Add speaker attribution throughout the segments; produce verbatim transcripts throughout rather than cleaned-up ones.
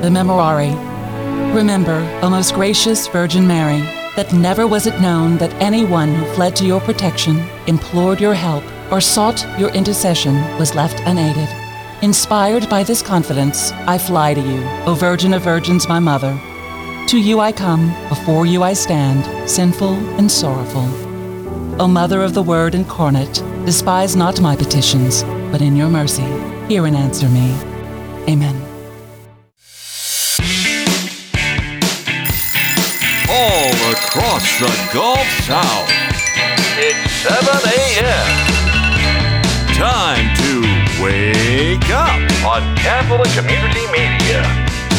Speaker 1: the Memorare. Remember, O most gracious Virgin Mary, that never was it known that anyone who fled to your protection, implored your help, or sought your intercession was left unaided. Inspired by this confidence, I fly to you, O Virgin of Virgins, my Mother. To you I come, before you I stand, sinful and sorrowful. O Mother of the Word incarnate, despise not my petitions, but in your mercy, hear and answer me. Amen.
Speaker 2: All across the Gulf South, it's seven a.m. Time to wake up on Catholic Community Media.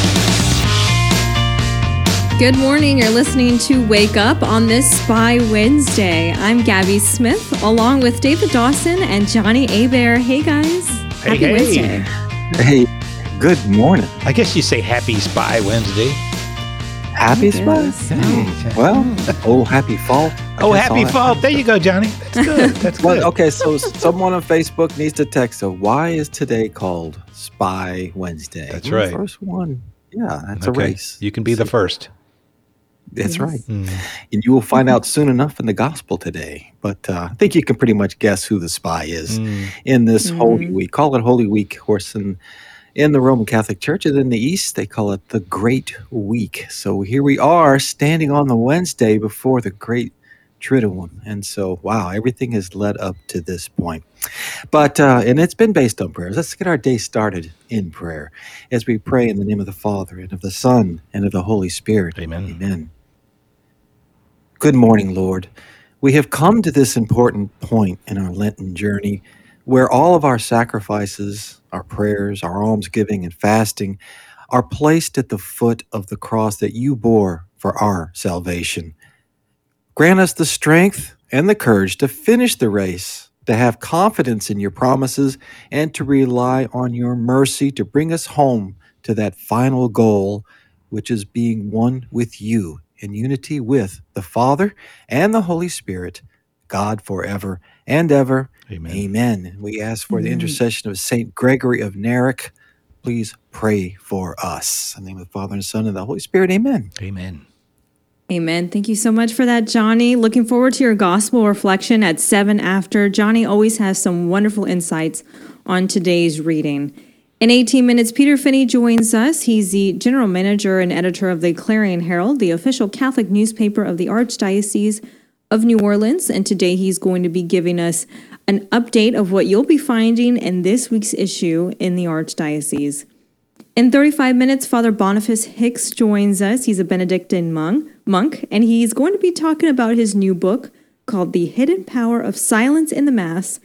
Speaker 3: Good morning. You're listening to Wake Up on this Spy Wednesday. I'm Gabby Smith, along with David Dawson and Johnny Abair. Hey, guys.
Speaker 4: Hey,
Speaker 3: happy
Speaker 4: hey.
Speaker 3: Wednesday.
Speaker 5: Hey, good morning.
Speaker 4: I guess you say Happy Spy Wednesday.
Speaker 5: Happy
Speaker 3: I
Speaker 5: Spy?
Speaker 3: guess.
Speaker 5: Hey, well, oh, happy fall. I
Speaker 4: Oh,
Speaker 5: guess
Speaker 4: happy
Speaker 5: all that-
Speaker 4: fall. There you go, Johnny. That's good. That's good.
Speaker 5: Well, okay, so someone on Facebook needs to text. So why is today called Spy Wednesday?
Speaker 4: That's
Speaker 5: Well,
Speaker 4: right.
Speaker 5: First one. Yeah, that's
Speaker 4: Okay.
Speaker 5: a race.
Speaker 4: You can be the first.
Speaker 5: That's
Speaker 3: Yes.
Speaker 5: right.
Speaker 4: Mm.
Speaker 5: And you will find out soon enough in the gospel today. But uh, I think you can pretty much guess who the spy is
Speaker 4: Mm.
Speaker 5: in this
Speaker 3: Mm.
Speaker 5: Holy Week. Call it Holy Week, of course, in, in the Roman Catholic Church. And in the East, they call it the Great Week. So here we are standing on the Wednesday before the Great Triduum. And so, wow, everything has led up to this point. But, uh, and it's been based on prayers. Let's get our day started in prayer as we pray in the name of the Father and of the Son and of the Holy Spirit.
Speaker 4: Amen.
Speaker 5: Amen. Good morning, Lord. We have come to this important point in our Lenten journey where all of our sacrifices, our prayers, our almsgiving, and fasting are placed at the foot of the cross that you bore for our salvation. Grant us the strength and the courage to finish the race, to have confidence in your promises, and to rely on your mercy to bring us home to that final goal, which is being one with you in unity with the Father and the Holy Spirit, God forever and ever.
Speaker 4: Amen.
Speaker 5: Amen. We ask for the
Speaker 3: Amen.
Speaker 5: intercession of Saint Gregory of Narek. Please pray for us. In the name of the Father and the Son and the Holy Spirit. Amen.
Speaker 4: Amen.
Speaker 3: Amen. Thank you so much for that, Johnny. Looking forward to your gospel reflection at seven after. Johnny always has some wonderful insights on today's reading. In eighteen minutes, Peter Finney joins us. He's the general manager and editor of the Clarion Herald, the official Catholic newspaper of the Archdiocese of New Orleans. And today he's going to be giving us an update of what you'll be finding in this week's issue in the Archdiocese. In thirty-five minutes, Father Boniface Hicks joins us. He's a Benedictine monk, monk, and he's going to be talking about his new book called The Hidden Power of Silence in the Mass,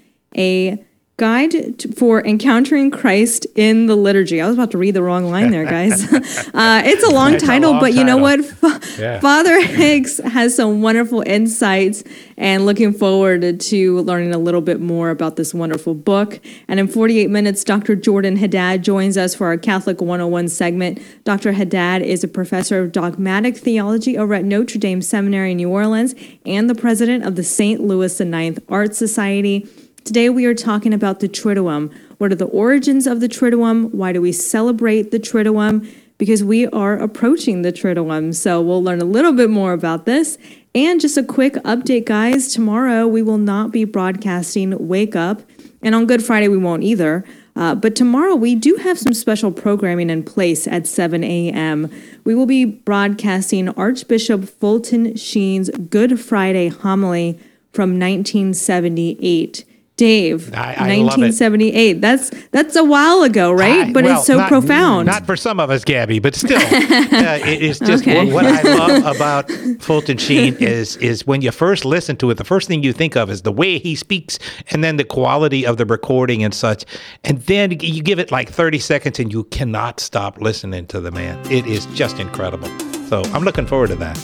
Speaker 3: a guide to, for encountering Christ in the liturgy. I was about to read the wrong line there, guys. uh, it's a long
Speaker 4: It's a
Speaker 3: title,
Speaker 4: long
Speaker 3: but you know
Speaker 4: title.
Speaker 3: what? Fa-
Speaker 4: Yeah.
Speaker 3: Father Hicks has some wonderful insights, and looking forward to learning a little bit more about this wonderful book. And in forty-eight minutes, Doctor Jordan Haddad joins us for our Catholic one oh one segment. Doctor Haddad is a professor of dogmatic theology over at Notre Dame Seminary in New Orleans and the president of the Saint Louis the Ninth Art Society. Today we are talking about the Triduum. What are the origins of the Triduum? Why do we celebrate the Triduum? Because we are approaching the Triduum. So we'll learn a little bit more about this. And just a quick update, guys. Tomorrow we will not be broadcasting Wake Up. And on Good Friday we won't either. Uh, but tomorrow we do have some special programming in place at seven a.m. We will be broadcasting Archbishop Fulton Sheen's Good Friday homily from nineteen seventy-eight. Dave,
Speaker 4: I- I love it.
Speaker 3: nineteen seventy-eight. That's that's a while ago, right?
Speaker 4: I-
Speaker 3: but
Speaker 4: well,
Speaker 3: it's so
Speaker 4: not-
Speaker 3: profound.
Speaker 4: Not for some of us, Gabby, but still, uh, it is just
Speaker 3: Okay.
Speaker 4: what, what I love about Fulton Sheen is is when you first listen to it, the first thing you think of is the way he speaks, and then the quality of the recording and such, and then you give it like thirty seconds, and you cannot stop listening to the man. It is just incredible. So I'm looking forward to that.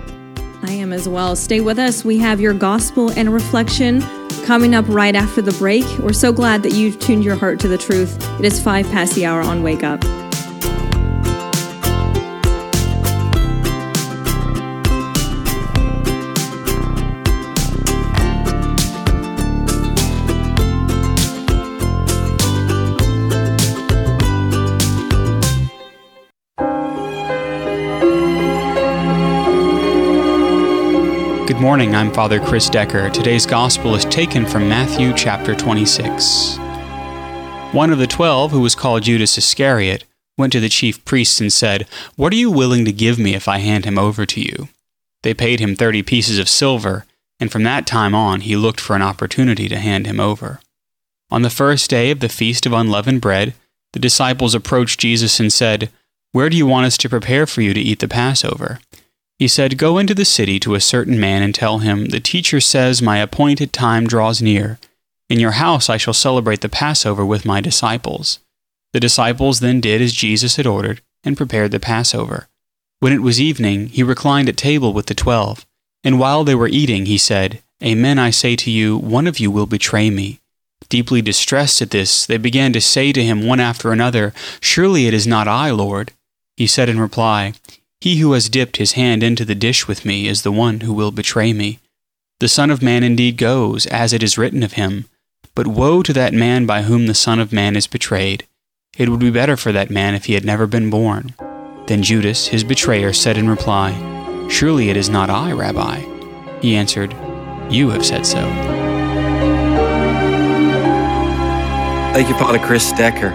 Speaker 3: I am as well. Stay with us. We have your gospel and reflection coming up right after the break. We're so glad that you've tuned your heart to the truth. It is five past the hour on Wake Up.
Speaker 6: Good morning, I'm Father Chris Decker. Today's Gospel is taken from Matthew chapter twenty-six. One of the twelve, who was called Judas Iscariot, went to the chief priests and said, "What are you willing to give me if I hand him over to you?" They paid him thirty pieces of silver, and from that time on he looked for an opportunity to hand him over. On the first day of the Feast of Unleavened Bread, the disciples approached Jesus and said, "Where do you want us to prepare for you to eat the Passover?" He said, "Go into the city to a certain man and tell him, 'The teacher says, my appointed time draws near. In your house I shall celebrate the Passover with my disciples.'" The disciples then did as Jesus had ordered and prepared the Passover. When it was evening, he reclined at table with the twelve, and while they were eating, he said, "Amen, I say to you, one of you will betray me." Deeply distressed at this, they began to say to him one after another, "Surely it is not I, Lord." He said in reply, "He who has dipped his hand into the dish with me is the one who will betray me. The Son of Man indeed goes, as it is written of him, but woe to that man by whom the Son of Man is betrayed. It would be better for that man if he had never been born." Then Judas, his betrayer, said in reply, "Surely it is not I, Rabbi." He answered, "You have said so."
Speaker 5: Thank you, Father Chris Decker.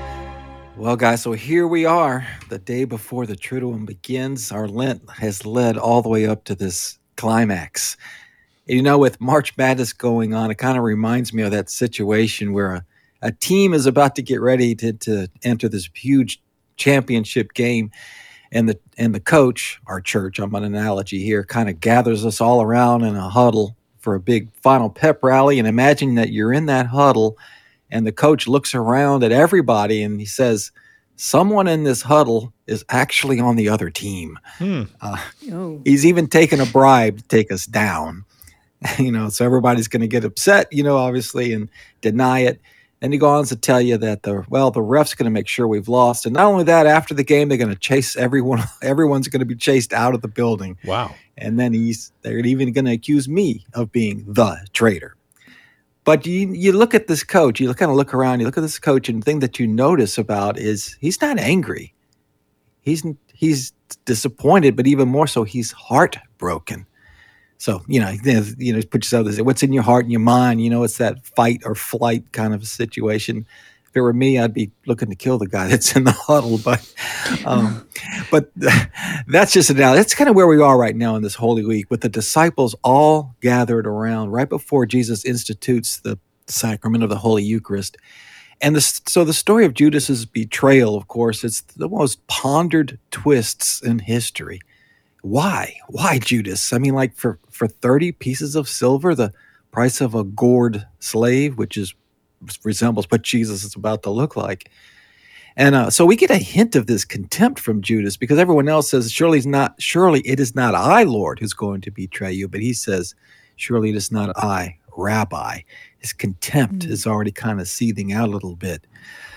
Speaker 5: Well, guys, so here we are, the day before the Triduum begins. Our Lent has led all the way up to this climax. And, you know, with March Madness going on, it kind of reminds me of that situation where a, a team is about to get ready to, to enter this huge championship game, and the and the coach, our church, I'm an analogy here, kind of gathers us all around in a huddle for a big final pep rally. And imagine that you're in that huddle, and the coach looks around at everybody and he says, "Someone in this huddle is actually on the other team."
Speaker 4: Hmm.
Speaker 5: Uh,
Speaker 3: Oh.
Speaker 5: he's even taken a bribe to take us down. You know, so everybody's going to get upset, you know, obviously, and deny it. And he goes on to tell you that the well, the ref's going to make sure we've lost, and not only that, after the game, they're going to chase everyone. Everyone's going to be chased out of the building.
Speaker 4: Wow.
Speaker 5: And then he's they're even going to accuse me of being the traitor. But you you look at this coach, you kind of look around, you look at this coach, and the thing that you notice about is he's not angry. He's he's disappointed, but even more so, he's heartbroken. So, you know, you know, put yourself this, what's in your heart and your mind, you know, it's that fight or flight kind of a situation. If it were me, I'd be looking to kill the guy that's in the huddle. But, um, but that's just now. That's kind of where we are right now in this Holy Week, with the disciples all gathered around right before Jesus institutes the sacrament of the Holy Eucharist. And this, so the story of Judas's betrayal, of course, it's the most pondered twists in history. Why? Why Judas? I mean, like for, for thirty pieces of silver, the price of a gored slave, which is resembles what Jesus is about to look like. And uh, so we get a hint of this contempt from Judas, because everyone else says, surely it's not, surely it is not I, Lord, who's going to betray you. But he says, surely it is not I, Rabbi. His contempt mm. is already kind of seething out a little bit.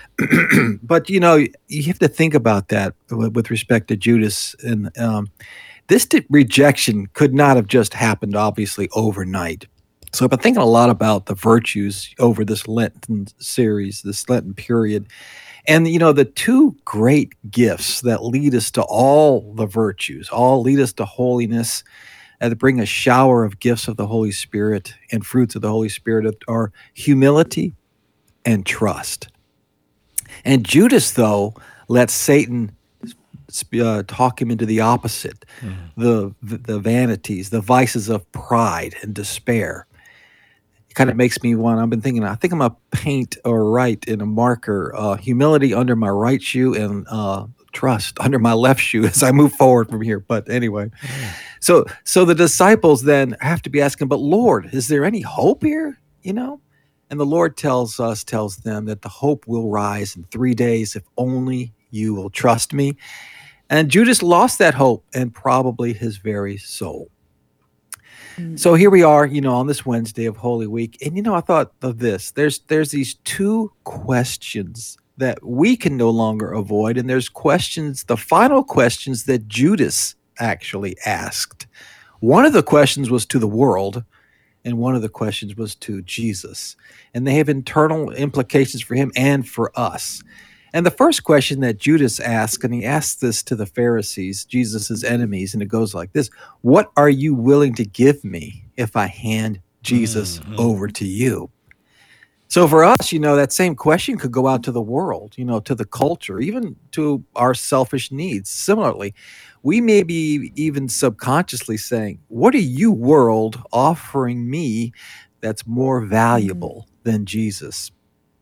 Speaker 5: But, you know, you have to think about that with respect to Judas. And um, this rejection could not have just happened, obviously, overnight. So I've been thinking a lot about the virtues over this Lenten series, this Lenten period. And, you know, the two great gifts that lead us to all the virtues, all lead us to holiness, and bring a shower of gifts of the Holy Spirit and fruits of the Holy Spirit, are humility and trust. And Judas, though, lets Satan uh, talk him into the opposite, mm-hmm. the, the the vanities, the vices of pride and despair. It kind of makes me want, I've been thinking, I think I'm going to paint or write in a marker, uh, humility under my right shoe and uh, trust under my left shoe as I move forward from here. But anyway, mm-hmm. so so the disciples then have to be asking, but Lord, is there any hope here? You know? And the Lord tells us, tells them that the hope will rise in three days if only you will trust me. And Judas lost that hope and probably his very soul. So here we are, you know, on this Wednesday of Holy Week. And, you know, I thought of this. There's there's these two questions that we can no longer avoid. And there's questions, the final questions that Judas actually asked. One of the questions was to the world, and one of the questions was to Jesus. And they have internal implications for him and for us. And the first question that Judas asks, and he asks this to the Pharisees, Jesus' enemies, and it goes like this: what are you willing to give me if I hand Jesus mm-hmm. over to you? So for us, you know, that same question could go out to the world, you know, to the culture, even to our selfish needs. Similarly, we may be even subconsciously saying, what are you, world, offering me that's more valuable mm-hmm. than Jesus?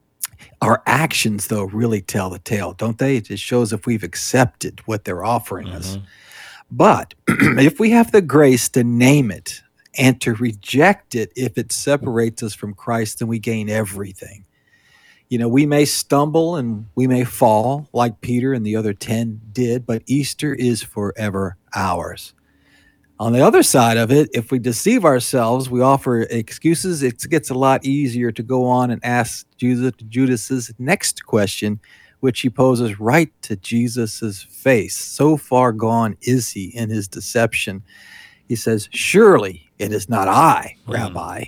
Speaker 5: Our actions, though, really tell the tale, don't they? It just shows if we've accepted what they're offering mm-hmm. us. But if we have the grace to name it and to reject it if it separates us from Christ, then we gain everything. You know, we may stumble and we may fall like Peter and the other ten did, but Easter is forever ours. On the other side of it, if we deceive ourselves, we offer excuses, it gets a lot easier to go on and ask Judas, Judas's next question, which he poses right to Jesus's face. So far gone is he in his deception. He says, surely it is not I, mm. Rabbi.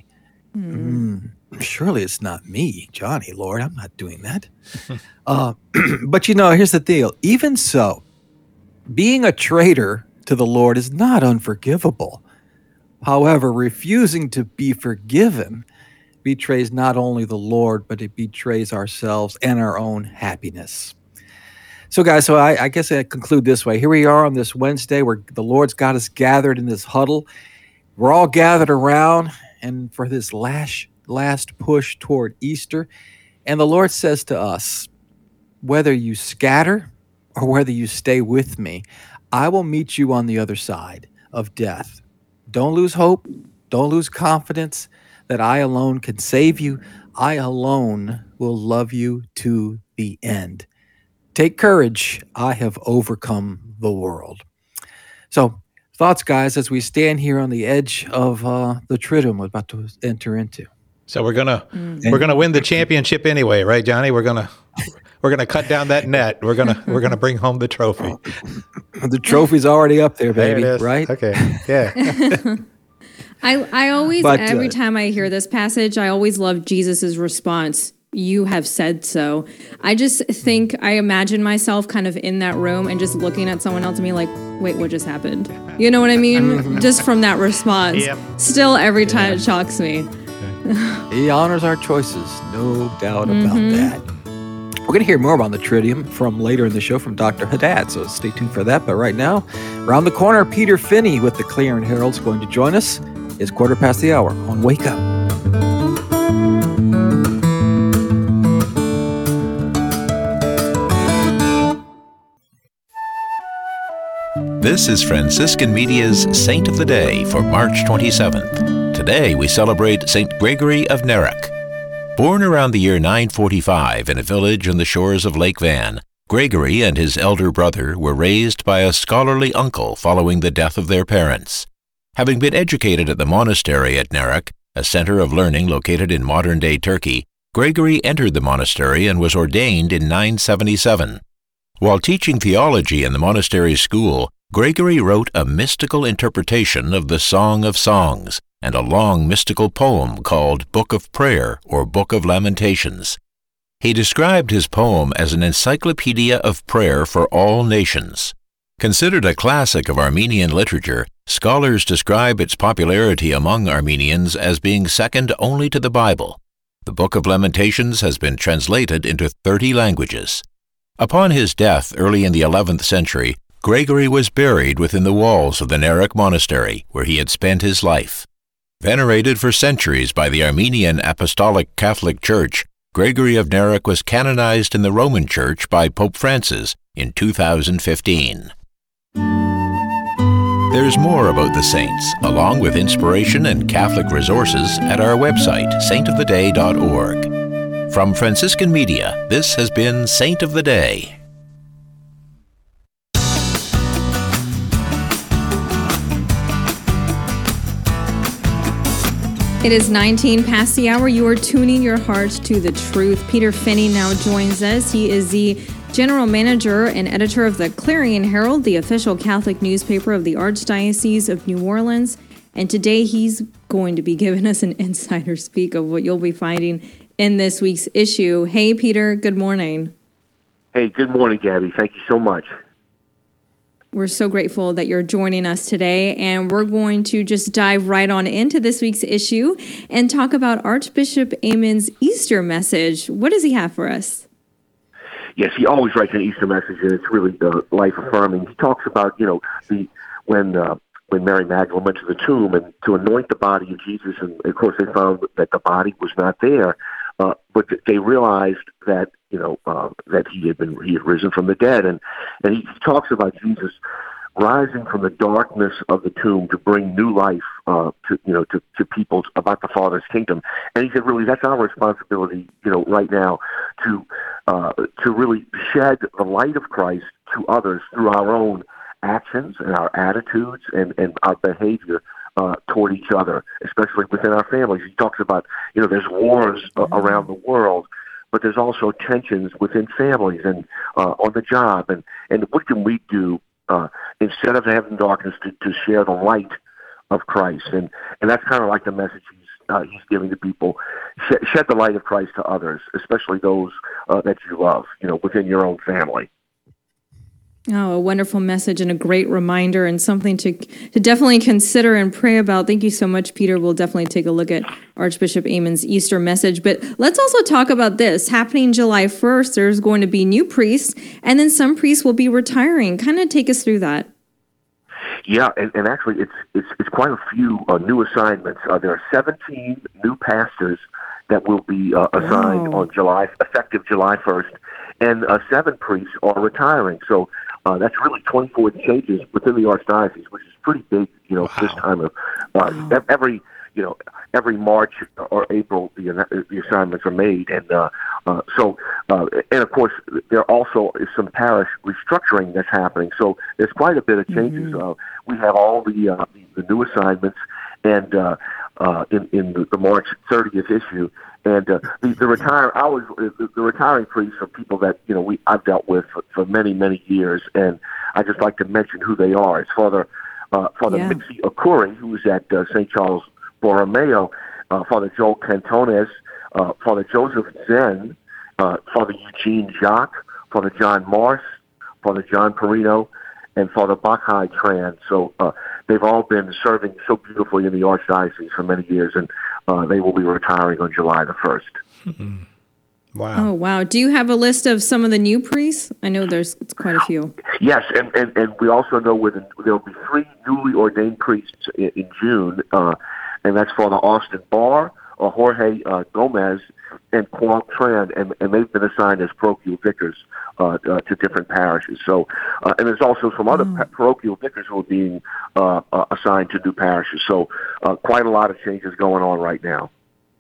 Speaker 5: Mm. Mm, surely it's not me, Johnny, Lord. I'm not doing that. uh, but you know, here's the deal. Even so, being a traitor to the Lord is not unforgivable. However, refusing to be forgiven betrays not only the Lord, but it betrays ourselves and our own happiness. So guys, so I, I guess I conclude this way. Here we are on this Wednesday where the Lord's got us gathered in this huddle. We're all gathered around and for this last, last push toward Easter. And the Lord says to us, whether you scatter or whether you stay with me, I will meet you on the other side of death. Don't lose hope. Don't lose confidence that I alone can save you. I alone will love you to the end. Take courage. I have overcome the world. So, thoughts, guys, as we stand here on the edge of uh, the Triduum we're about to enter into.
Speaker 4: So we're gonna mm. we're gonna win the championship anyway, right, Johnny? We're gonna we're gonna cut down that net. We're gonna we're gonna bring home the trophy.
Speaker 5: The trophy's already up there, baby.
Speaker 4: There it is.
Speaker 5: Right?
Speaker 4: Okay. Yeah.
Speaker 3: I I always
Speaker 5: But,
Speaker 3: every
Speaker 5: uh,
Speaker 3: time I hear this passage, I always love Jesus's response. You have said so. I just think I imagine myself kind of in that room and just looking at someone else and being like, wait, what just happened? You know what I mean? Just from that response.
Speaker 4: Yep.
Speaker 3: Still, every time it shocks me.
Speaker 5: He honors our choices, no doubt about
Speaker 3: Mm-hmm.
Speaker 5: that. We're going to hear more about the Triduum from later in the show from Doctor Haddad, so stay tuned for that. But right now, around the corner, Peter Finney with the Clarion Herald is going to join us. It's quarter past the hour on Wake Up.
Speaker 7: This is Franciscan Media's Saint of the Day for March twenty-seventh. Today we celebrate Saint Gregory of Narek. Born around the year nine forty-five in a village on the shores of Lake Van, Gregory and his elder brother were raised by a scholarly uncle following the death of their parents. Having been educated at the monastery at Narek, a center of learning located in modern-day Turkey, Gregory entered the monastery and was ordained in nine seventy-seven. While teaching theology in the monastery's school, Gregory wrote a mystical interpretation of the Song of Songs and a long mystical poem called Book of Prayer or Book of Lamentations. He described his poem as an encyclopedia of prayer for all nations. Considered a classic of Armenian literature, scholars describe its popularity among Armenians as being second only to the Bible. The Book of Lamentations has been translated into thirty languages. Upon his death early in the eleventh century, Gregory was buried within the walls of the Narek Monastery, where he had spent his life. Venerated for centuries by the Armenian Apostolic Catholic Church, Gregory of Narek was canonized in the Roman Church by Pope Francis in two thousand fifteen. There's more about the saints, along with inspiration and Catholic resources at our website, saint of the day dot org. From Franciscan Media, this has been Saint of the Day.
Speaker 3: It is nineteen past the hour. You are tuning your heart to the truth. Peter Finney now joins us. He is the general manager and editor of the Clarion Herald, the official Catholic newspaper of the Archdiocese of New Orleans. And today he's going to be giving us an insider speak of what you'll be finding in this week's issue. Hey, Peter, good morning.
Speaker 8: Hey, good morning, Gabby. Thank you so much.
Speaker 3: We're so grateful that you're joining us today, and we're going to just dive right on into this week's issue and talk about Archbishop Amon's Easter message. What does he have for us?
Speaker 8: Yes, he always writes an Easter message, and it's really uh, life-affirming. He talks about, you know, the when uh, when Mary Magdalene went to the tomb and to anoint the body of Jesus, and of course they found that the body was not there, uh, but they realized that, you know, uh, that he had been he had risen from the dead, and and he talks about Jesus rising from the darkness of the tomb to bring new life uh, to you know to, to people about the Father's kingdom. And he said, really, that's our responsibility, you know, right now to uh, to really shed the light of Christ to others through our own actions and our attitudes and, and our behavior uh, toward each other, especially within our families. He talks about, you know, there's wars uh, around the world, but there's also tensions within families and uh, on the job. And, and what can we do uh, instead of having darkness to, to share the light of Christ? And, and that's kind of like the message he's, uh, he's giving to people. Shed, shed the light of Christ to others, especially those uh, that you love, you know, within your own family.
Speaker 3: Oh, a wonderful message and a great reminder and something to to definitely consider and pray about. Thank you so much, Peter. We'll definitely take a look at Archbishop Amon's Easter message. But let's also talk about this. Happening July first, there's going to be new priests, and then some priests will be retiring. Kind of take us through that.
Speaker 8: Yeah, and, and actually it's, it's it's quite a few uh, new assignments. Uh, there are seventeen new pastors that will be uh, assigned
Speaker 3: Wow.
Speaker 8: on July, effective July first, and uh, seven priests are retiring. So uh, that's really twenty-four changes within the archdiocese, which is pretty big, you know,
Speaker 4: Wow.
Speaker 8: this time of uh,
Speaker 3: Wow.
Speaker 8: every you know every March or April the the assignments are made, and uh, uh, so uh, and of course there also is some parish restructuring that's happening. So there's quite a bit of changes.
Speaker 3: Mm-hmm.
Speaker 8: Uh, we have all the uh, the, the new assignments, and uh, uh, in in the, the March thirtieth issue. And uh, the, the retire, I was the, the retiring priests are people that you know we I've dealt with for, for many many years, and I just like to mention who they are. It's Father uh, Father
Speaker 3: Yeah.
Speaker 8: Mixi Okuri, who is at uh, Saint Charles Borromeo, uh, Father Joel Cantones, uh, Father Joseph Zen, uh, Father Eugene Jacques, Father John Morse, Father John Perino, and Father Bakhai Tran. So uh, they've all been serving so beautifully in the archdiocese for many years, and uh, they will be retiring on July the first.
Speaker 4: Wow.
Speaker 3: Oh, wow. Do you have a list of some of the new priests? I know there's it's quite a few.
Speaker 8: Yes, and, and, and we also know within, there will be three newly ordained priests in, in June, uh, and that's Father Austin Barr, uh, Jorge uh, Gomez, and Quang Tran, and, and they've been assigned as parochial vicars uh, uh, to different parishes. So, uh, and there's also some other pa- parochial vicars who are being uh, uh, assigned to new parishes. So, uh, quite a lot of changes going on right now.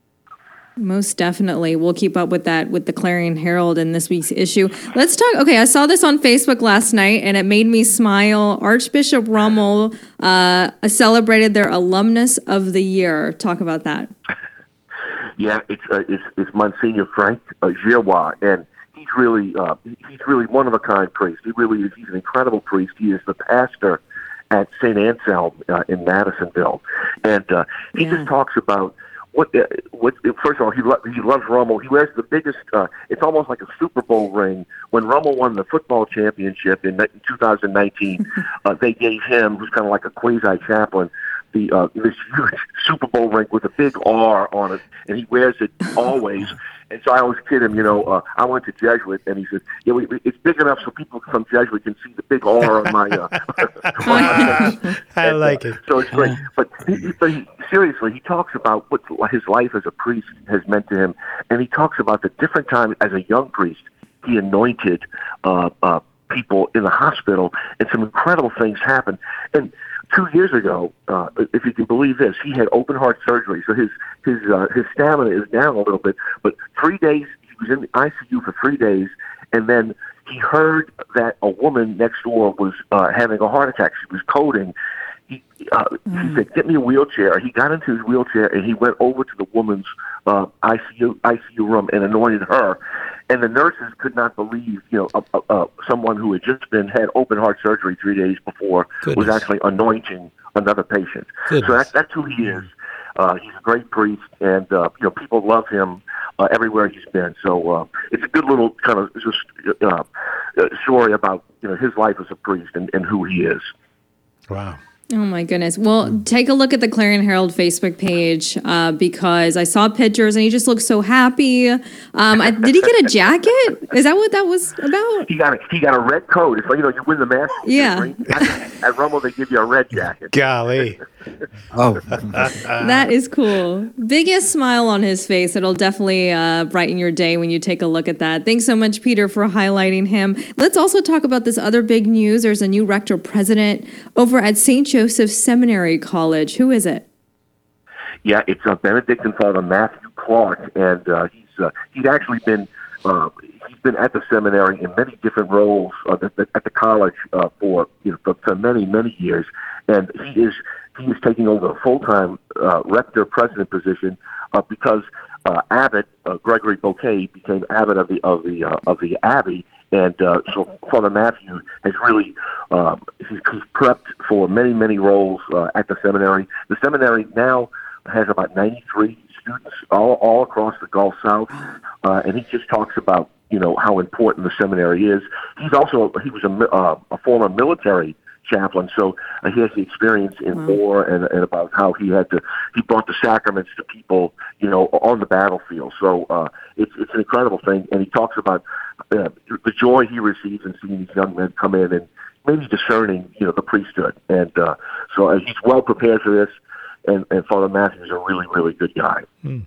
Speaker 3: Most definitely. We'll keep up with that with the Clarion Herald in this week's issue. Let's talk. Okay, I saw this on Facebook last night and it made me smile. Archbishop Rummel uh, celebrated their Alumnus of the Year. Talk about that.
Speaker 8: Yeah, it's uh, it's, it's Monsignor Frank uh, Giroir, and he's really uh, he's really one of a kind priest. He really is. He's an incredible priest. He is the pastor at Saint Anselm uh, in Madisonville, and uh, he
Speaker 3: Yeah.
Speaker 8: just talks about what uh, what. First of all, he lo- he loves Rummel. He wears the biggest. Uh, it's almost like a Super Bowl ring. When Rummel won the football championship in two thousand nineteen, uh, they gave him, who's kind of like a quasi chaplain, the uh, this huge Super Bowl ring with a big R on it, and he wears it always. And so I always kid him, you know, uh, I went to Jesuit, and he said, yeah, we, we- it's big enough so people from Jesuit can see the big R on my. Uh, on my chest.
Speaker 4: I
Speaker 8: And,
Speaker 4: like
Speaker 8: uh,
Speaker 4: it.
Speaker 8: So it's great. But, he, he- but he, seriously, he talks about what his life as a priest has meant to him, and he talks about the different times as a young priest he anointed uh, uh, people in the hospital, and some incredible things happened. And two years ago, uh, if you can believe this, he had open heart surgery, so his his uh, his stamina is down a little bit. But three days, he was in the I C U for three days, and then he heard that a woman next door was uh, having a heart attack. She was coding. He, uh, he said, "Get me a wheelchair." He got into his wheelchair and he went over to the woman's uh, I C U I C U room and anointed her. And the nurses could not believe, you know, uh, uh, uh, someone who had just been had open heart surgery three days before
Speaker 4: Goodness.
Speaker 8: was actually anointing another patient. So
Speaker 4: Goodness.
Speaker 8: that's that's who he is. Uh, he's a great priest, and uh, you know, people love him. uh, everywhere he's been. So uh, it's a good little kind of just uh, story about you know his life as a priest and, and who he is.
Speaker 4: Wow.
Speaker 3: Oh my goodness. Well, take a look at the Clarion Herald Facebook page uh, because I saw pictures and he just looks so happy. Um, I, did he get a jacket? Is that what that was about?
Speaker 8: He got a, he got a red coat. It's like, you know, you win the Masters.
Speaker 3: Yeah.
Speaker 8: At, at Rumble, they give you a red jacket.
Speaker 4: Golly.
Speaker 5: Oh,
Speaker 3: That is cool. Biggest smile on his face. It'll definitely uh, brighten your day when you take a look at that. Thanks so much, Peter, for highlighting him. Let's also talk about this other big news. There's a new rector president over at Saint Joseph Seminary College. Who is it?
Speaker 8: Yeah, it's uh, Benedictine Father Matthew Clark, and uh, he's uh, he's actually been uh, he's been at the seminary in many different roles uh, at, the, at the college uh, for you know for, for many many years, and he is he is taking over a full time uh, rector president position uh, because uh, Abbot uh, Gregory Bouquet became abbot of the of the uh, of the abbey. And uh, so Father Matthew has really um, he's, he's prepped for many, many roles uh, at the seminary. The seminary now has about ninety-three students all, all across the Gulf South, uh, and he just talks about you know how important the seminary is. He's also he was a, uh, a former military chaplain, so uh, he has the experience in wow. war and, and about how he had to he brought the sacraments to people you know on the battlefield. So uh, it's it's an incredible thing, and he talks about uh, the joy he receives in seeing these young men come in and maybe discerning you know the priesthood. And uh, so uh, he's well prepared for this, and, and Father Matthew is a really really good guy.
Speaker 4: Hmm.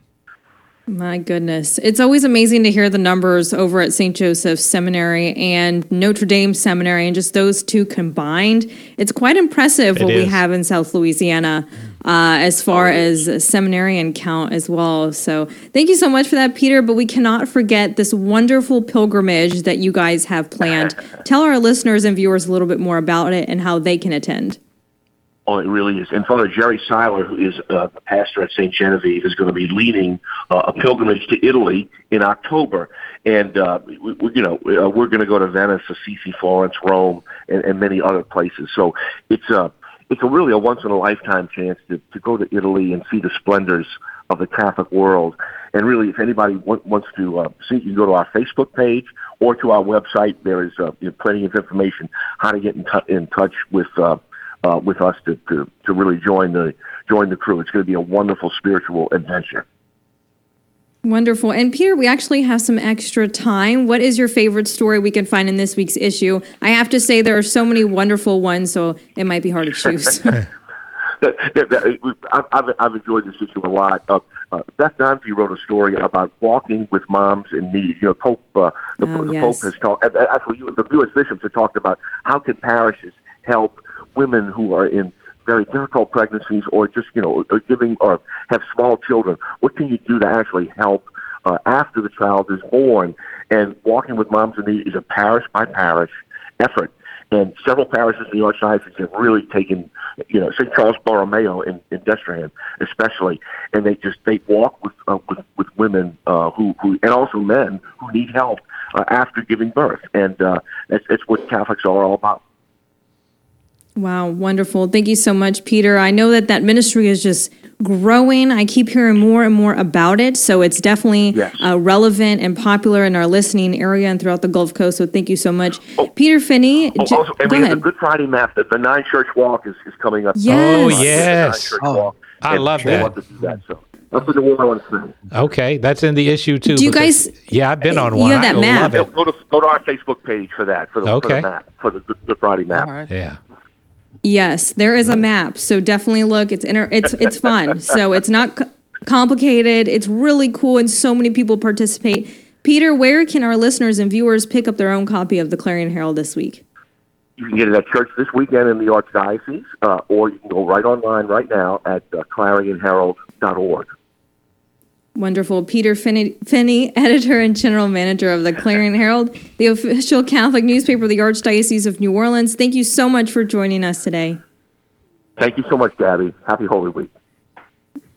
Speaker 3: My goodness. It's always amazing to hear the numbers over at Saint Joseph's Seminary and Notre Dame Seminary, and just those two combined. It's quite impressive
Speaker 4: It
Speaker 3: what
Speaker 4: is.
Speaker 3: we have in South Louisiana uh, as far as seminarian count as well. So thank you so much for that, Peter. But we cannot forget this wonderful pilgrimage that you guys have planned. Tell our listeners and viewers a little bit more about it and how they can attend.
Speaker 8: Oh, it really is. And Father Jerry Seiler, who is uh, the pastor at Saint Genevieve, is going to be leading uh, a pilgrimage to Italy in October. And, uh, we, we, you know, uh, we're going to go to Venice, Assisi, Florence, Rome, and, and many other places. So it's a, it's a really a once-in-a-lifetime chance to, to go to Italy and see the splendors of the Catholic world. And really, if anybody w- wants to uh, see, you can go to our Facebook page or to our website. There is uh, you know, plenty of information how to get in, t- in touch with uh Uh, with us to, to, to really join the join the crew. It's going to be a wonderful spiritual adventure.
Speaker 3: Wonderful. And Peter, we actually have some extra time. What is your favorite story we can find in this week's issue? I have to say there are so many wonderful ones, so it might be hard to choose.
Speaker 8: I've, I've, I've enjoyed this issue a lot. Uh, uh, Beth Donfie wrote a story about walking with moms in need. You know, Pope, uh, the,
Speaker 3: Oh,
Speaker 8: the
Speaker 3: yes.
Speaker 8: Pope has talked. Actually, the U S bishops have talked about how can parishes help women who are in very difficult pregnancies or just, you know, are giving or have small children. What can you do to actually help uh, after the child is born? And Walking with Moms in Need is a parish by parish effort. And several parishes in the Archdiocese have really taken, you know, Saint Charles Borromeo in, in Destrehan especially, and they just, they walk with uh, with, with women uh, who, who, and also men who need help uh, after giving birth. And uh, that's, that's what Catholics are all about.
Speaker 3: Wow, wonderful. Thank you so much, Peter. I know that that ministry is just growing. I keep hearing more and more about it, so it's definitely
Speaker 8: Yes.
Speaker 3: uh, relevant and popular in our listening area and throughout the Gulf Coast, so thank you so much.
Speaker 8: Oh.
Speaker 3: Peter Finney,
Speaker 8: Oh,
Speaker 3: j-
Speaker 8: also, and
Speaker 3: go
Speaker 8: we have
Speaker 3: ahead.
Speaker 8: the Good Friday map. The, the Nine Church Walk is, is coming up.
Speaker 3: Yes.
Speaker 4: Oh,
Speaker 8: Uh, the
Speaker 4: yes.
Speaker 8: Nine Church
Speaker 5: Oh,
Speaker 8: Walk.
Speaker 4: I
Speaker 8: And
Speaker 4: love
Speaker 8: we
Speaker 4: that.
Speaker 8: want to do that. So that's the New Orleans thing.
Speaker 4: Okay, that's in the issue too.
Speaker 3: Do you
Speaker 4: because-
Speaker 3: guys-
Speaker 4: Yeah, I've been on
Speaker 3: you
Speaker 4: one.
Speaker 3: have that
Speaker 4: I
Speaker 3: map.
Speaker 4: love it.
Speaker 8: Go to go to our Facebook page for that for the, for
Speaker 4: Okay.
Speaker 8: the map for the Good, Good Friday map.
Speaker 9: All right.
Speaker 4: Yeah.
Speaker 3: Yes, there is a map, so definitely look. It's inter- it's it's fun. So it's not c- complicated. It's really cool, and so many people participate. Peter, where can our listeners and viewers pick up their own copy of the Clarion Herald this week?
Speaker 8: You can get it at church this weekend in the Archdiocese, uh, or you can go right online right now at uh, clarion herald dot org.
Speaker 3: Wonderful. Peter Finney, Finney, editor and general manager of the Clarion Herald, the official Catholic newspaper of the Archdiocese of New Orleans. Thank you so much for joining us today.
Speaker 8: Thank you so much, Gabby. Happy Holy Week.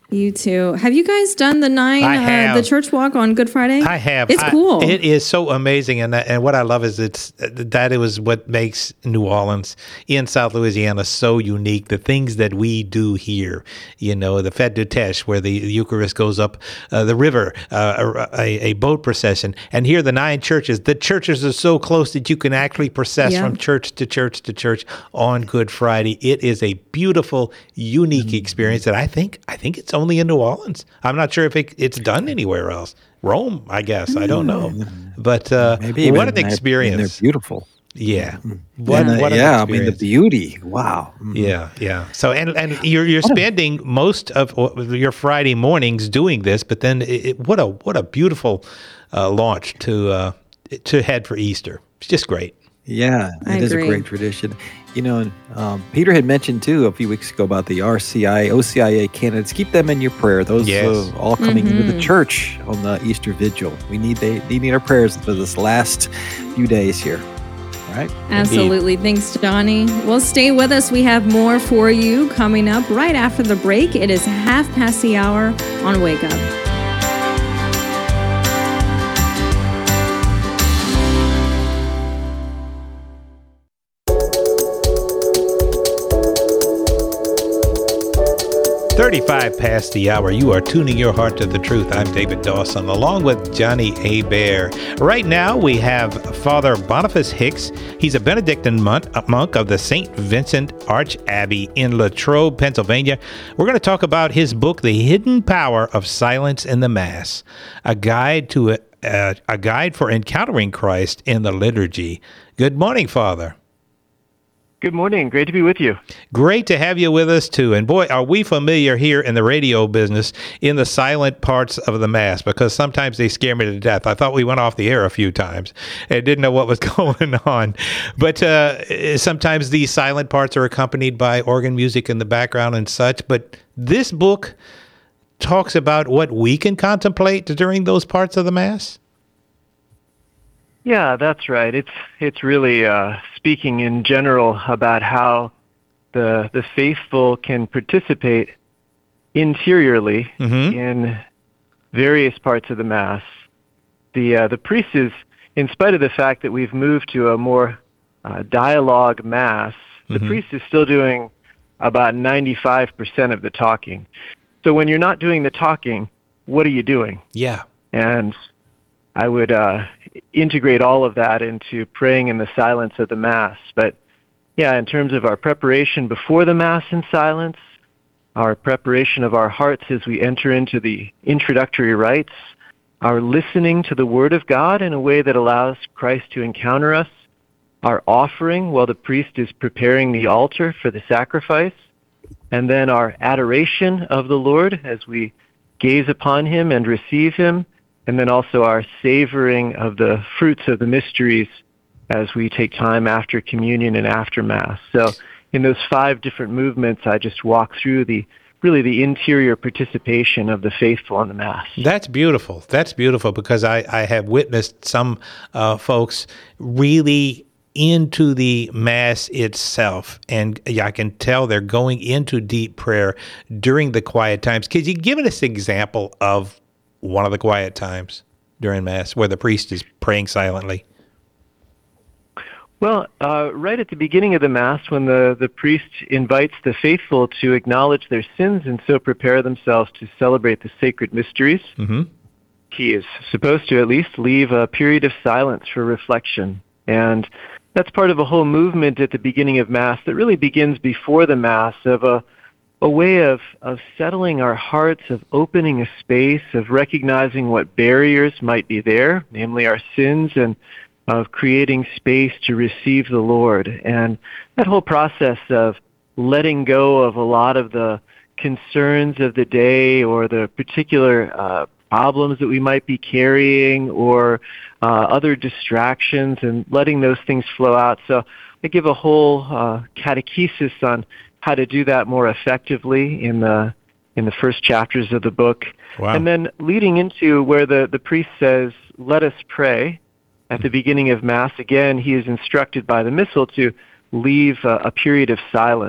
Speaker 3: You too. Have you guys done the nine,
Speaker 4: I have.
Speaker 3: Uh, the church walk on Good Friday?
Speaker 4: I have.
Speaker 3: It's
Speaker 4: I-
Speaker 3: cool.
Speaker 4: It is so amazing, and and what I love is it's that it was what makes New Orleans in South Louisiana so unique. The things that we do here, you know, the Fête du Teche, where the Eucharist goes up uh, the river, uh, a, a boat procession, and here the nine churches. The churches are so close that you can actually process
Speaker 3: Yeah.
Speaker 4: from church to church to church on Good Friday. It is a beautiful, unique experience that I think I think it's only in New Orleans. I'm not sure if it, it's done anywhere else. Rome, I guess. I don't know. But uh,
Speaker 5: Maybe even
Speaker 4: what an
Speaker 5: in their- and
Speaker 4: experience.
Speaker 5: they're beautiful.
Speaker 4: Yeah. What,
Speaker 5: And, uh,
Speaker 4: what an
Speaker 5: yeah, I mean the
Speaker 4: experience.
Speaker 5: beauty. Wow. Mm.
Speaker 4: Yeah, yeah. So and and you're you're spending most of your Friday mornings doing this, but then it, it, what a what a beautiful uh, launch to uh, to head for Easter. It's just great.
Speaker 5: Yeah,
Speaker 3: I
Speaker 5: it is a
Speaker 3: agree.
Speaker 5: great tradition. You know, and um, Peter had mentioned too a few weeks ago about the R C I, O C I A candidates. Keep them in your prayer. Those
Speaker 4: Yes.
Speaker 5: uh, all coming into
Speaker 3: Mm-hmm.
Speaker 5: the church on the Easter Vigil. We need they, they need our prayers for this last few days here. All right.
Speaker 3: Absolutely. Thanks, Johnny. Well, stay with us. We have more for you coming up right after the break. It is half past the hour on Wake Up.
Speaker 4: thirty-five past the hour. You are tuning your heart to the truth. I'm David Dawson, along with Johnny Hebert. Right now, we have Father Boniface Hicks. He's a Benedictine monk, a monk of the Saint Vincent Arch Abbey in Latrobe, Pennsylvania. We're going to talk about his book, The Hidden Power of Silence in the Mass, a guide to a, a, a guide for encountering Christ in the liturgy. Good morning, Father.
Speaker 9: Good morning. Great to be with you.
Speaker 4: Great to have you with us, too. And boy, are we familiar here in the radio business in the silent parts of the Mass, because sometimes they scare me to death. I thought we went off the air a few times and didn't know what was going on. But uh, sometimes these silent parts are accompanied by organ music in the background and such. But this book talks about what we can contemplate during those parts of the Mass.
Speaker 9: Yeah, that's right. It's it's really uh, speaking in general about how the the faithful can participate interiorly
Speaker 4: Mm-hmm.
Speaker 9: in various parts of the Mass. The uh, the priest is, in spite of the fact that we've moved to a more uh, dialogue Mass, the
Speaker 4: Mhm.
Speaker 9: priest is still doing about ninety-five percent of the talking. So when you're not doing the talking, what are you doing?
Speaker 4: Yeah.
Speaker 9: And I would uh, integrate all of that into praying in the silence of the Mass. But yeah, in terms of our preparation before the Mass in silence, our preparation of our hearts as we enter into the introductory rites, our listening to the Word of God in a way that allows Christ to encounter us, our offering while the priest is preparing the altar for the sacrifice, and then our adoration of the Lord as we gaze upon Him and receive Him, and then also our savoring of the fruits of the mysteries as we take time after communion and after Mass. So in those five different movements, I just walk through the really the interior participation of the faithful in the Mass.
Speaker 4: That's beautiful. That's beautiful, because I, I have witnessed some uh, folks really into the Mass itself, and I can tell they're going into deep prayer during the quiet times. Could you give us an example of one of the quiet times during Mass where the priest is praying silently?
Speaker 9: Well, uh, right at the beginning of the Mass, when the, the priest invites the faithful to acknowledge their sins and so prepare themselves to celebrate the sacred mysteries,
Speaker 4: Mm-hmm.
Speaker 9: he is supposed to at least leave a period of silence for reflection. And that's part of a whole movement at the beginning of Mass that really begins before the Mass, of a a way of, of settling our hearts, of opening a space, of recognizing what barriers might be there, namely our sins, and of creating space to receive the Lord. And that whole process of letting go of a lot of the concerns of the day or the particular uh, problems that we might be carrying or uh, other distractions, and letting those things flow out. So I give a whole uh, catechesis on how to do that more effectively in the in the first chapters of the book.
Speaker 4: Wow.
Speaker 9: And then leading into where the, the priest says, let us pray. At the beginning of Mass, again, he is instructed by the Missal to leave uh, a period of silence.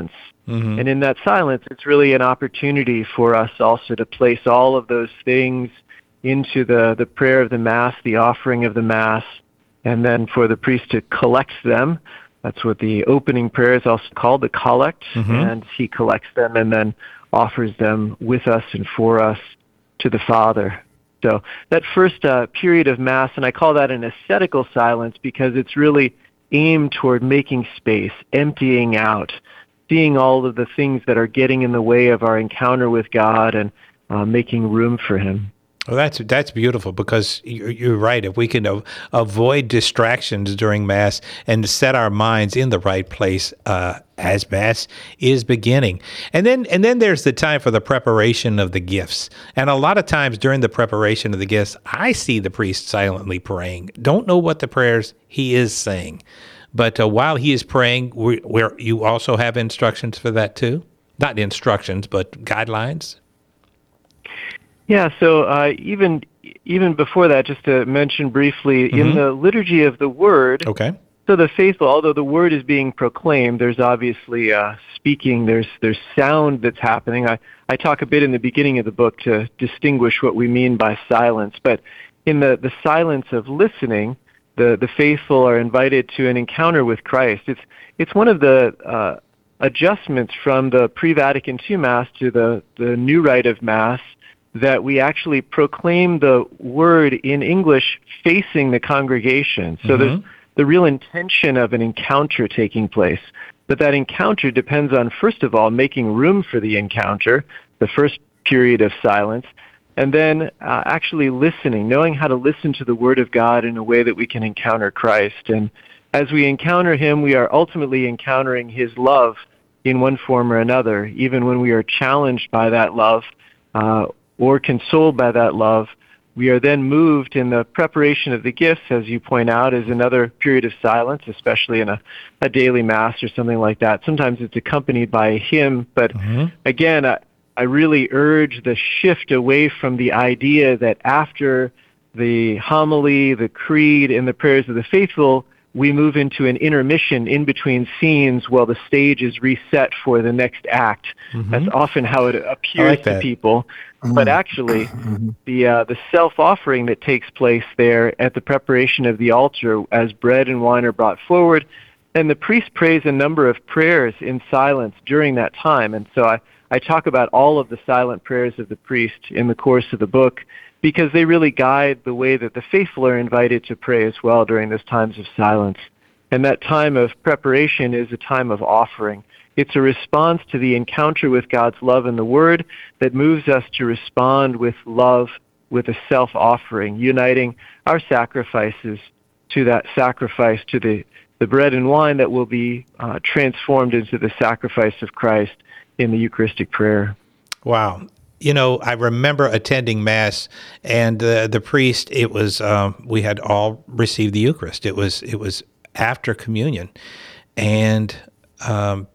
Speaker 9: Mm-hmm. And in that silence, it's really an opportunity for us also to place all of those things into the, the prayer of the Mass, the offering of the Mass, and then for the priest to collect them. That's what the opening prayer is also called, the collect, mm-hmm. and he collects them and then offers them with us and for us to the Father. So that first uh, period of Mass, and I call that an ascetical silence because it's really aimed toward making space, emptying out, seeing all of the things that are getting in the way of our encounter with God and uh, making room for Him.
Speaker 4: Well, that's that's beautiful because you're, you're right. If we can a- avoid distractions during Mass and set our minds in the right place uh, as Mass is beginning, and then and then there's the time for the preparation of the gifts. And a lot of times during the preparation of the gifts, I see the priest silently praying. Don't know what the prayers he is saying, but uh, while he is praying, we where you also have instructions for that too. Not instructions, but guidelines.
Speaker 9: Yeah, so uh, even even before that, just to mention briefly, mm-hmm. in the Liturgy of the Word,
Speaker 4: okay.
Speaker 9: So the faithful, although the Word is being proclaimed, there's obviously uh, speaking, there's there's sound that's happening. I, I talk a bit in the beginning of the book to distinguish what we mean by silence, but in the, the silence of listening, the, the faithful are invited to an encounter with Christ. It's, it's one of the uh, adjustments from the pre-Vatican two Mass to the, the new rite of Mass, that we actually proclaim the Word in English facing the congregation. So mm-hmm. there's the real intention of an encounter taking place. But that encounter depends on, first of all, making room for the encounter, the first period of silence, and then uh, actually listening, knowing how to listen to the Word of God in a way that we can encounter Christ. And as we encounter Him, we are ultimately encountering His love in one form or another, even when we are challenged by that love, uh, or consoled by that love. We are then moved in the preparation of the gifts, as you point out, is another period of silence, especially in a, a daily Mass or something like that. Sometimes it's accompanied by a hymn, but mm-hmm. again, I, I really urge the shift away from the idea that after the homily, the creed, and the prayers of the faithful, we move into an intermission in between scenes while the stage is reset for the next act. Mm-hmm. That's often how it appears like to people. Mm-hmm. But actually, mm-hmm. the uh, the self-offering that takes place there at the preparation of the altar as bread and wine are brought forward, and the priest prays a number of prayers in silence during that time. And so I, I talk about all of the silent prayers of the priest in the course of the book, because they really guide the way that the faithful are invited to pray as well during those times of silence. And that time of preparation is a time of offering. It's a response to the encounter with God's love and the Word that moves us to respond with love, with a self-offering, uniting our sacrifices to that sacrifice, to the, the bread and wine that will be uh, transformed into the sacrifice of Christ in the Eucharistic prayer.
Speaker 4: Wow. You know, I remember attending Mass, and uh, the priest, it was, um, we had all received the Eucharist. It was it was after communion, and um,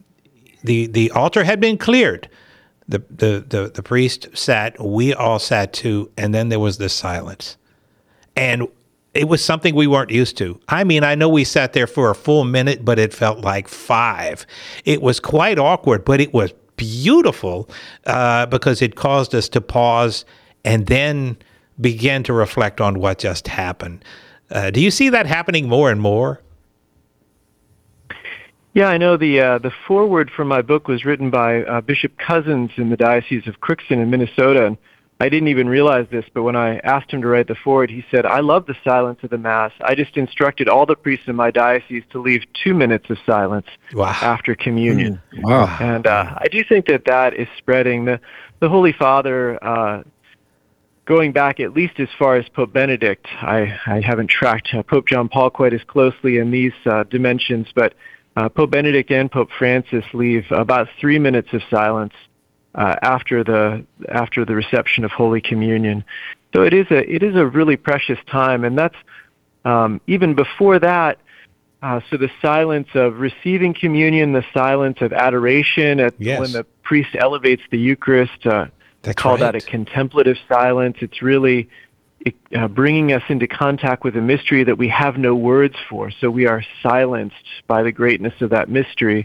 Speaker 4: the the altar had been cleared. The, the, the, the priest sat, we all sat too, and then there was this silence. And it was something we weren't used to. I mean, I know we sat there for a full minute, but it felt like five. It was quite awkward, but it was beautiful uh, because it caused us to pause and then begin to reflect on what just happened. Uh, do you see that happening more and more?
Speaker 9: Yeah, I know the uh, the foreword for my book was written by uh, Bishop Cousins in the Diocese of Crookston in Minnesota, and I didn't even realize this, but when I asked him to write the foreword, he said, "I love the silence of the Mass. I just instructed all the priests in my diocese to leave two minutes of silence wow. after communion." Mm. Wow. And uh, I do think that that is spreading. The, the Holy Father, uh, going back at least as far as Pope Benedict, I, I haven't tracked uh, Pope John Paul quite as closely in these uh, dimensions, but uh, Pope Benedict and Pope Francis leave about three minutes of silence Uh, after the after the reception of Holy Communion. So it is a it is a really precious time, and that's um, even before that. Uh, so the silence of receiving communion, the silence of adoration at
Speaker 4: yes.
Speaker 9: when the priest elevates the Eucharist. Uh,
Speaker 4: that's
Speaker 9: call
Speaker 4: right.
Speaker 9: that a contemplative silence. It's really uh, bringing us into contact with a mystery that we have no words for. So we are silenced by the greatness of that mystery.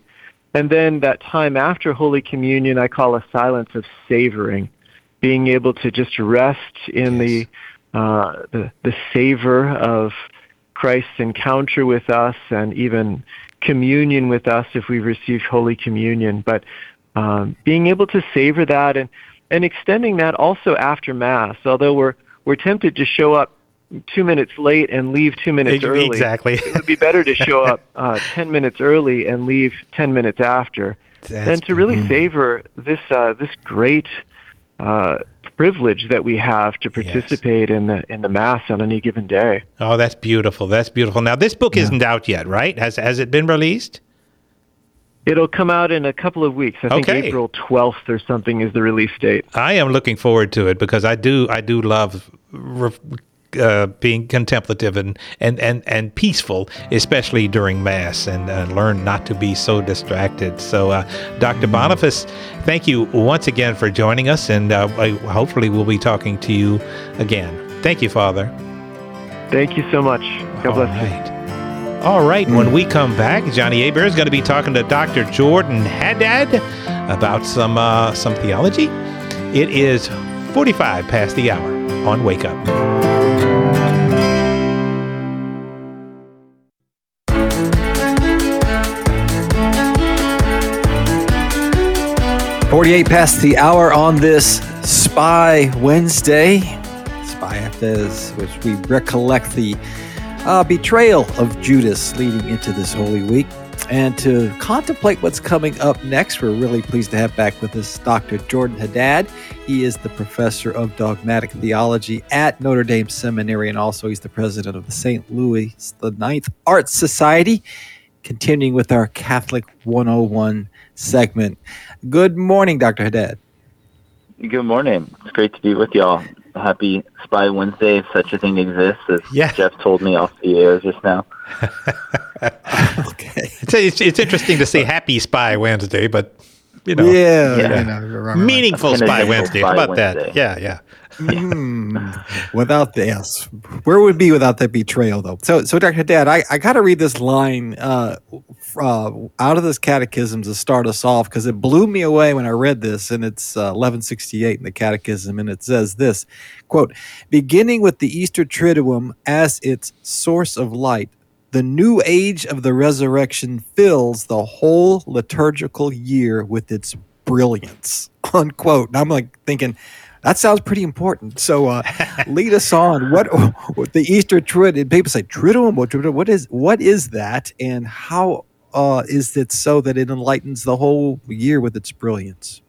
Speaker 9: And then that time after Holy Communion, I call a silence of savoring, being able to just rest in
Speaker 4: Yes.
Speaker 9: the, uh, the the savor of Christ's encounter with us and even communion with us if we've received Holy Communion. But um, being able to savor that and, and extending that also after Mass, although we're we're tempted to show up two minutes late and leave two minutes early.
Speaker 4: Exactly.
Speaker 9: It would be better to show up uh, ten minutes early and leave ten minutes after
Speaker 4: That's
Speaker 9: than to really savor this uh, this great uh, privilege that we have to participate in the in the Mass on any given day.
Speaker 4: Oh, that's beautiful. That's beautiful. Now, this book isn't out yet, right? Has has it been released?
Speaker 9: It'll come out in a couple of weeks. I think
Speaker 4: Okay.
Speaker 9: April twelfth or something is the release date.
Speaker 4: I am looking forward to it because I do I do love re- uh, being contemplative and, and, and, and peaceful, especially during Mass, and uh, learn not to be so distracted. So, uh, Doctor Boniface, thank you once again for joining us, and uh, I, hopefully we'll be talking to you again. Thank you, Father.
Speaker 9: Thank you so much. God
Speaker 4: All
Speaker 9: bless you.
Speaker 4: right. All right, when we come back, Johnny Abear is going to be talking to Doctor Jordan Haddad about some uh, some theology. It is forty-five past the hour on Wake Up.
Speaker 5: forty-eight past the hour on this Spy Wednesday. Spy Hafez, which we recollect the uh, betrayal of Judas leading into this Holy Week. And to contemplate what's coming up next, we're really pleased to have back with us Doctor Jordan Haddad. He is the professor of dogmatic theology at Notre Dame Seminary, and also he's the president of the Saint Louis the Ninth Arts Society. Continuing with our Catholic one oh one segment. Good morning, Doctor Haddad.
Speaker 10: Good morning. It's great to be with y'all. Happy Spy Wednesday, if such a thing exists, as
Speaker 4: Yeah.
Speaker 10: Jeff told me off the air just now.
Speaker 5: Okay.
Speaker 4: It's, it's, it's interesting to say Happy Spy Wednesday, but, you know,
Speaker 5: Yeah.
Speaker 10: Yeah.
Speaker 5: You know, you're right.
Speaker 4: meaningful
Speaker 10: Kinda
Speaker 4: Spy
Speaker 10: gentle
Speaker 4: Wednesday.
Speaker 10: Spy
Speaker 4: How about
Speaker 10: Wednesday.
Speaker 4: that? Yeah, yeah.
Speaker 5: Mm, without the yes, where would be without that betrayal, though? So, so Doctor Haddad, I, I got to read this line uh, uh, out of this catechism to start us off because it blew me away when I read this, and it's uh, eleven sixty-eight in the catechism, and it says this, quote, beginning with the Easter Triduum as its source of light, the new age of the resurrection fills the whole liturgical year with its brilliance, unquote. And I'm like thinking, that sounds pretty important. So uh, lead us on. What, what the Easter Triduum? People say Triduum. What, what is what is that, and how uh, is it so that it enlightens the whole year with its brilliance?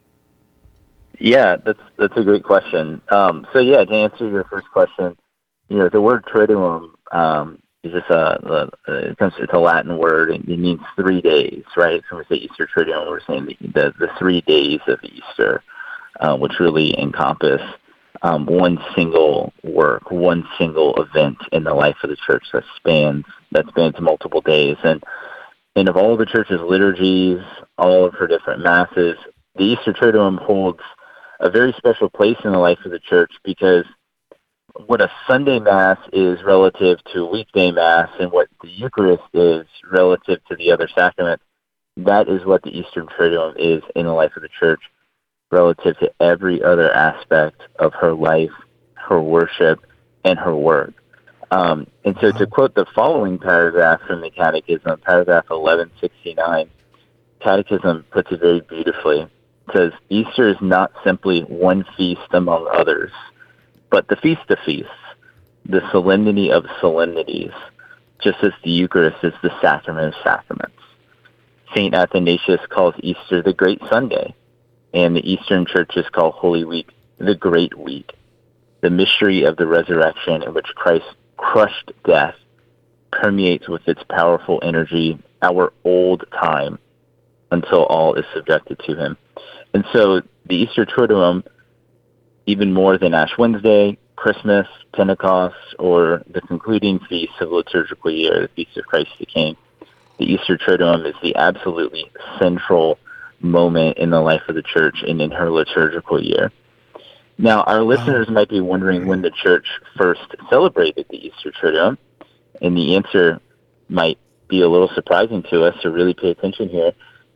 Speaker 10: Yeah, that's that's a great question. Um, so yeah, to answer your first question, you know, the word Triduum um, is just a, a, a it's a Latin word, and it means three days, right? So when we say Easter Triduum, we're saying the the, the three days of Easter. Uh, which really encompass um, one single work, one single event in the life of the church that spans that spans multiple days. And and of all of the church's liturgies, all of her different masses, the Easter Triduum holds a very special place in the life of the church because what a Sunday Mass is relative to a weekday Mass and what the Eucharist is relative to the other sacraments, that is what the Easter Triduum is in the life of the church, relative to every other aspect of her life, her worship, and her work. Um, and so to quote the following paragraph from the Catechism, paragraph eleven sixty-nine, Catechism puts it very beautifully. It says, Easter is not simply one feast among others, but the feast of feasts, the solemnity of solemnities, just as the Eucharist is the sacrament of sacraments. Saint Athanasius calls Easter the Great Sunday, and the Eastern churches call Holy Week the Great Week, the mystery of the resurrection in which Christ crushed death permeates with its powerful energy our old time until all is subjected to him. And so the Easter Triduum, even more than Ash Wednesday, Christmas, Pentecost, or the concluding feast of the liturgical year, the Feast of Christ the King, the Easter Triduum is the absolutely central moment in the life of the church and in her liturgical year. Now, our listeners might be wondering when the church first celebrated the Easter Triduum, and the answer might be a little surprising to us, so really pay attention here.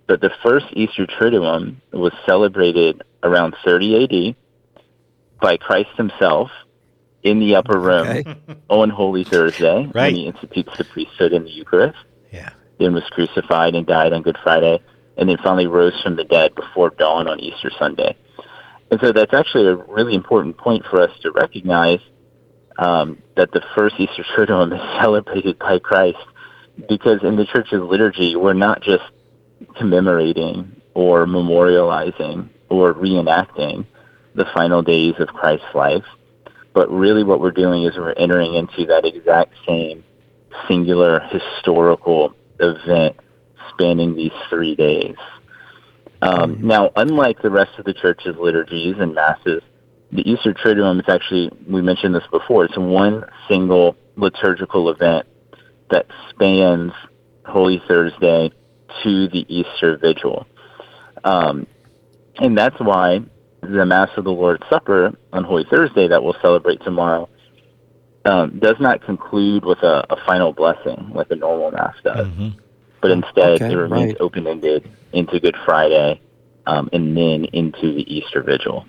Speaker 10: but the first Easter Triduum was celebrated around thirty A D by Christ himself in the upper room okay. on Holy Thursday,
Speaker 4: right.
Speaker 10: when he institutes the priesthood in the Eucharist.
Speaker 4: Yeah.
Speaker 10: Then was crucified and died on Good Friday, and then finally rose from the dead before dawn on Easter Sunday. And so that's actually a really important point for us to recognize, um, that the first Easter Triduum is celebrated by Christ, because in the Church's liturgy, we're not just commemorating or memorializing or reenacting the final days of Christ's life, but really what we're doing is we're entering into that exact same singular historical event spanning these three days. Um, now, unlike the rest of the Church's liturgies and masses, the Easter Triduum is actually, we mentioned this before, it's one single liturgical event that spans Holy Thursday to the Easter Vigil. Um, and that's why the Mass of the Lord's Supper on Holy Thursday that we'll celebrate tomorrow um, does not conclude with a, a final blessing like a normal Mass does, mm-hmm. but instead
Speaker 5: okay,
Speaker 10: it remains
Speaker 5: right.
Speaker 10: open-ended into Good Friday um, and then into the Easter Vigil.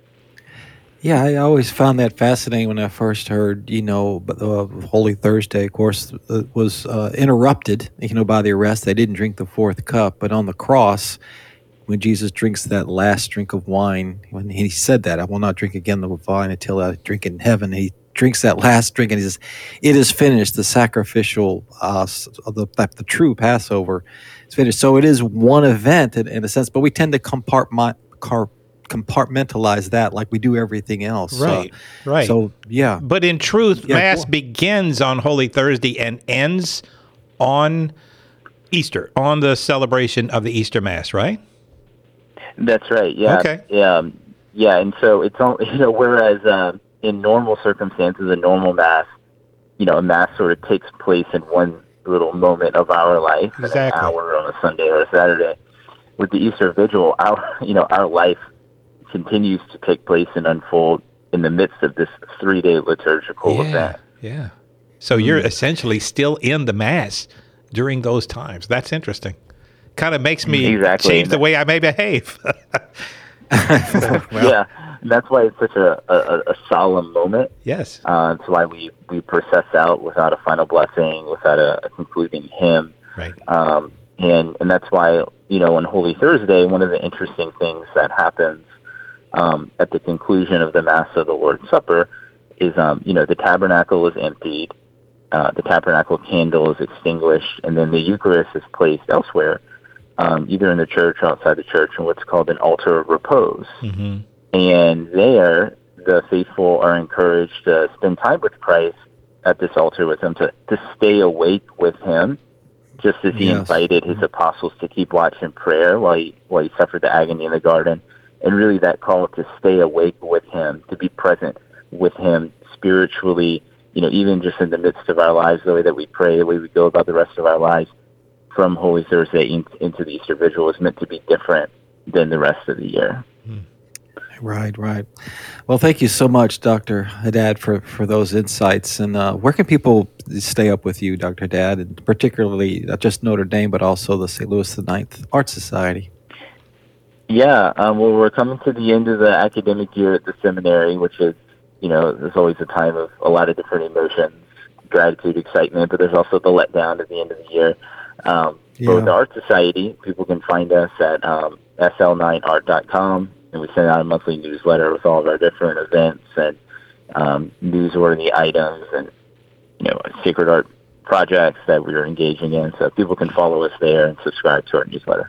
Speaker 5: Yeah, I always found that fascinating when I first heard, you know, uh, Holy Thursday, of course, uh, was uh, interrupted, you know, by the arrest. They didn't drink the fourth cup, but on the cross, when Jesus drinks that last drink of wine, when he said that, I will not drink again the wine until I drink it in heaven, he drinks that last drink and he says, it is finished, the sacrificial, uh, the, the true Passover is finished. So it is one event in, in a sense, but we tend to compartment, car, compartmentalize that like we do everything else.
Speaker 4: Right,
Speaker 5: uh,
Speaker 4: right.
Speaker 5: So, yeah.
Speaker 4: But in truth,
Speaker 5: yeah,
Speaker 4: Mass begins on Holy Thursday and ends on Easter, on the celebration of the Easter Mass, right?
Speaker 10: That's right. Yeah.
Speaker 4: Okay.
Speaker 10: Yeah. Yeah. And so it's all, you know, whereas uh, in normal circumstances, a normal Mass, you know, a Mass sort of takes place in one little moment of our life,
Speaker 4: exactly.
Speaker 10: an hour on a Sunday or a Saturday. With the Easter Vigil, our, you know, our life continues to take place and unfold in the midst of this three-day liturgical
Speaker 4: yeah,
Speaker 10: event.
Speaker 4: Yeah. So you're essentially still in the Mass during those times. That's interesting. Kind of makes me
Speaker 10: exactly.
Speaker 4: change the way I may behave.
Speaker 10: well, yeah, and that's why it's such a, a, a solemn moment.
Speaker 4: Yes.
Speaker 10: Uh, that's why we, we process out without a final blessing, without a, a concluding hymn.
Speaker 4: Right.
Speaker 10: Um, and, and that's why, you know, on Holy Thursday, one of the interesting things that happens um, at the conclusion of the Mass of the Lord's Supper is, um, you know, the tabernacle is emptied, uh, the tabernacle candle is extinguished, and then the Eucharist is placed elsewhere. Um, either in the church or outside the church, in what's called an altar of repose.
Speaker 4: Mm-hmm.
Speaker 10: And there, the faithful are encouraged to spend time with Christ at this altar with him, to, to stay awake with him, just as he yes. invited his apostles to keep watch in prayer while he, while he suffered the agony in the garden. And really that call to stay awake with him, to be present with him spiritually, you know, even just in the midst of our lives, the way that we pray, the way we go about the rest of our lives, from Holy Thursday in, into the Easter Vigil is meant to be different than the rest of the year.
Speaker 5: Right, right. Well, thank you so much, Doctor Haddad, for, for those insights. And uh, where can people stay up with you, Doctor Haddad, and particularly not just Notre Dame, but also the Saint Louis the Ninth Art Society?
Speaker 10: Yeah, um, well, we're coming to the end of the academic year at the seminary, which is, you know, there's always a time of a lot of different emotions, gratitude, excitement, but there's also the letdown at the end of the year. Um, yeah. But with the Art Society, people can find us at um, S L nine art dot com, and we send out a monthly newsletter with all of our different events and um, newsworthy items and, you know, sacred art projects that we're engaging in. So people can follow us there and subscribe to our newsletter.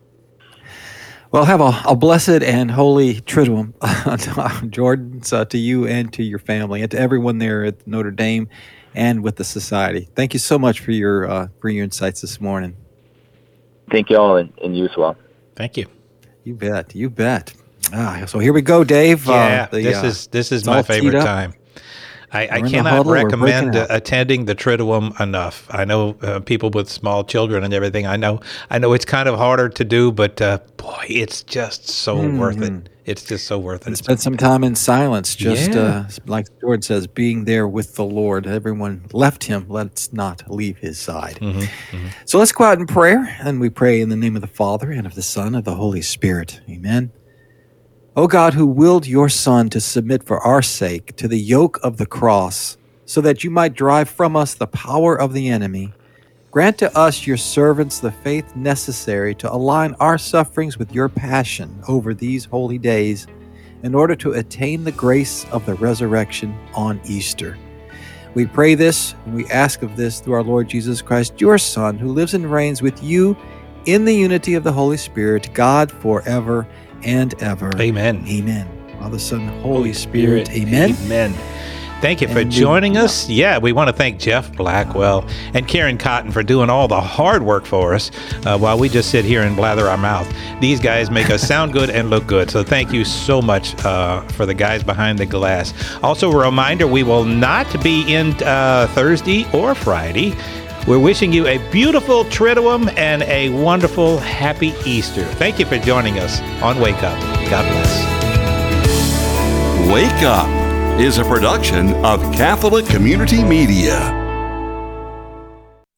Speaker 5: Well, have a, a blessed and holy Triduum, Jordan, uh, to you and to your family and to everyone there at Notre Dame and with the Society. Thank you so much for your uh, for your insights this morning.
Speaker 10: Thank you all, and, and you as well.
Speaker 4: Thank you.
Speaker 5: You bet. You bet. Ah, so here we go, Dave.
Speaker 4: Yeah,
Speaker 5: uh, the,
Speaker 4: this
Speaker 5: uh,
Speaker 4: is this is my favorite time. I, I
Speaker 5: We're in the
Speaker 4: cannot
Speaker 5: huddle, we're
Speaker 4: recommend
Speaker 5: breaking
Speaker 4: uh,
Speaker 5: out.
Speaker 4: attending the Triduum enough. I know uh, people with small children and everything. I know, I know it's kind of harder to do, but uh, boy, it's just so worth it. It's just so worth
Speaker 5: And
Speaker 4: it.
Speaker 5: spend some time in silence, just
Speaker 4: Yeah.
Speaker 5: uh, like George says, being there with the Lord. Everyone left him. Let's not leave his side. So let's go out in prayer, and we pray in the name of the Father, and of the Son, and of the Holy Spirit. Amen. O God, who willed your Son to submit for our sake to the yoke of the cross, so that you might drive from us the power of the enemy, grant to us, your servants, the faith necessary to align our sufferings with your passion over these holy days in order to attain the grace of the resurrection on Easter. We pray this, and we ask of this through our Lord Jesus Christ, your Son, who lives and reigns with you in the unity of the Holy Spirit, God forever and ever.
Speaker 4: Amen.
Speaker 5: Amen. Father, Son, Holy Spirit. Amen.
Speaker 4: Amen. Thank you for
Speaker 5: And we-
Speaker 4: joining us. Yeah, we want to thank Jeff Blackwell and Karen Cotton for doing all the hard work for us uh, while we just sit here and blather our mouth. These guys make us sound good and look good. So thank you so much uh, for the guys behind the glass. Also, a reminder, we will not be in uh, Thursday or Friday. We're wishing you a beautiful Triduum and a wonderful, happy Easter. Thank you for joining us on Wake Up. God bless.
Speaker 2: Wake Up is a production of Catholic Community Media.